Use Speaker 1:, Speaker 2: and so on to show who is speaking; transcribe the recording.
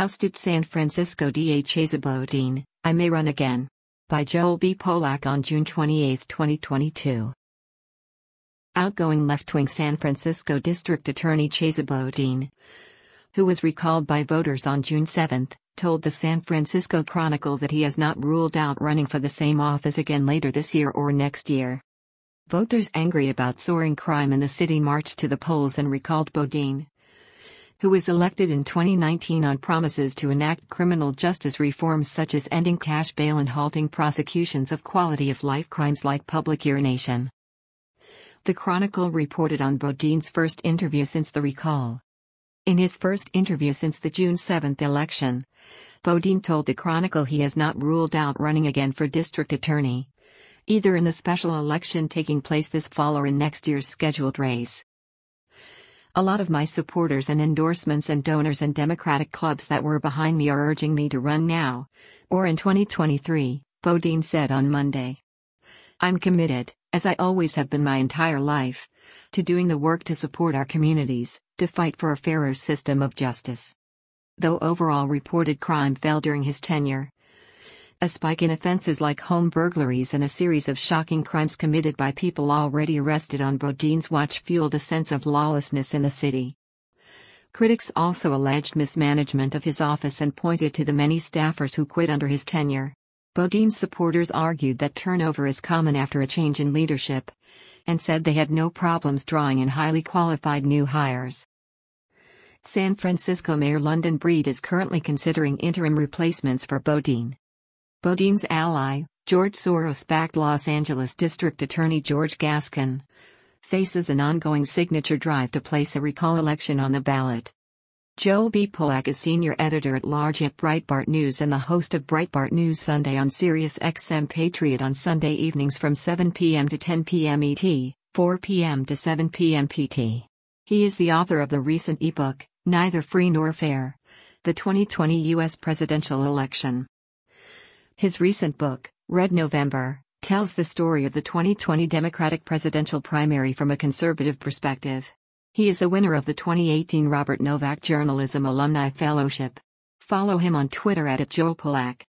Speaker 1: Ousted San Francisco DA Chesa Boudin, I May Run Again. By Joel B. Polak on June 28, 2022. Outgoing left-wing San Francisco District Attorney Chesa Boudin, who was recalled by voters on June 7, told the San Francisco Chronicle that he has not ruled out running for the same office again later this year or next year. Voters angry about soaring crime in the city marched to the polls and recalled Boudin, who was elected in 2019 on promises to enact criminal justice reforms such as ending cash bail and halting prosecutions of quality-of-life crimes like public urination. The Chronicle reported on Boudin's first interview since the recall. In his first interview since the June 7 election, Boudin told the Chronicle he has not ruled out running again for district attorney, either in the special election taking place this fall or in next year's scheduled race. A lot of my supporters and endorsements and donors and Democratic clubs that were behind me are urging me to run now, or in 2023, Boudin said on Monday. I'm committed, as I always have been my entire life, to doing the work to support our communities, to fight for a fairer system of justice. Though overall reported crime fell during his tenure, a spike in offenses like home burglaries and a series of shocking crimes committed by people already arrested on Boudin's watch fueled a sense of lawlessness in the city. Critics also alleged mismanagement of his office and pointed to the many staffers who quit under his tenure. Boudin's supporters argued that turnover is common after a change in leadership, and said they had no problems drawing in highly qualified new hires. San Francisco Mayor London Breed is currently considering interim replacements for Boudin. Boudin's ally, George Soros-backed Los Angeles District Attorney George Gascon, faces an ongoing signature drive to place a recall election on the ballot. Joel B. Polak is senior editor-at-large at Breitbart News and the host of Breitbart News Sunday on Sirius XM Patriot on Sunday evenings from 7 p.m. to 10 p.m. ET, 4 p.m. to 7 p.m. PT. He is the author of the recent ebook, Neither Free Nor Fair: The 2020 U.S. Presidential Election. His recent book, Red November, tells the story of the 2020 Democratic presidential primary from a conservative perspective. He is a winner of the 2018 Robert Novak Journalism Alumni Fellowship. Follow him on Twitter @JoelPolak.